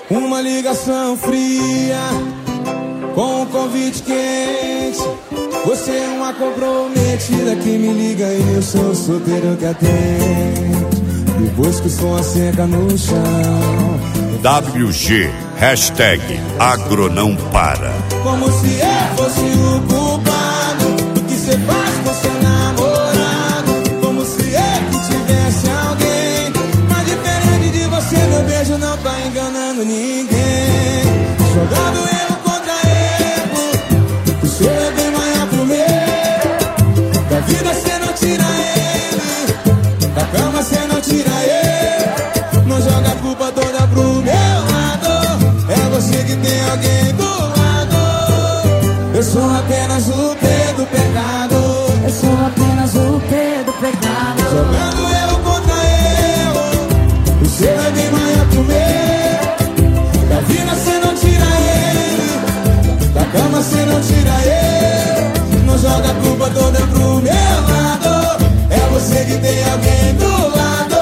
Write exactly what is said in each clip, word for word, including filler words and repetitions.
Uma ligação fria com um convite quente. Você é uma comprometida que me liga e eu sou o solteiro que atende. Depois que o som asseca no chão. W G, hashtag Agro não para. Como se eu fosse o culpado do que você faz com seu namorado. Como se eu que tivesse alguém. Mas diferente de você, meu beijo não tá enganando ninguém. Jogando erro contra erro. O seu é bem maior pro meu. Da vida cê não tira ele. Da cama cê não tira ele. Não joga a culpa toda pro meu lado. É você que tem alguém do lado. Eu sou apenas o P do pecado. Eu sou apenas o P do pecado. Jogando erro contra erro. O seu é bem maior que o meu. Da vida cê não tira ele. Da cama cê não tira ele. Não joga a culpa toda pro meu lado. É você que tem alguém do lado.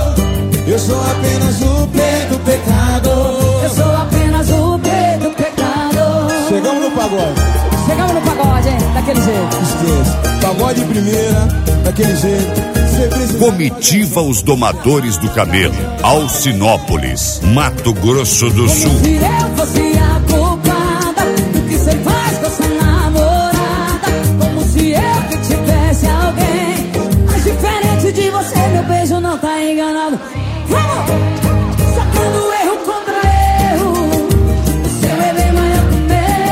Eu sou apenas o P do pecado. Eu sou apenas o P do pecado. Chegamos no pagode. Chegamos no pagode, hein? Daquele jeito. Esqueça. Pagode primeira, daquele jeito. Comitiva Os Domadores do Camelo, Alcinópolis, Mato Grosso do Sul. Como se eu fosse a culpada do que você faz com essa namorada. Como se eu que tivesse alguém. Mas diferente de você, meu beijo não tá enganado. Vamos! Sacando erro contra erro. O seu é bem maior que o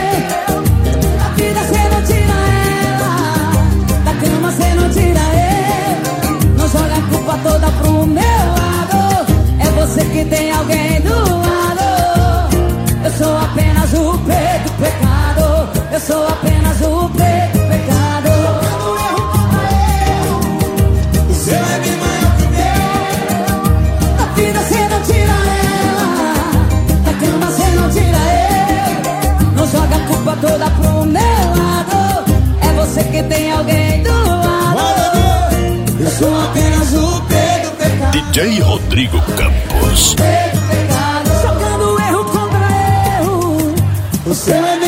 meu. Da vida cê não tira ela. Da cama cê não tira ele. Não joga a culpa toda pro meu lado. É você que tem alguém do lado. Eu sou apenas o P do pecado. Eu sou apenas o P do pecado. Sacando erro contra erro. O seu é bem maior que o meu. Da vida cê não tira ela. Da cama cê não tira ele. Não joga a culpa toda pro meu lado. É você que tem alguém do lado. Eu sou apenas o P do pecado. D J Rodrigo Campos. P do pecado. Jogando erro contra erro. O seu é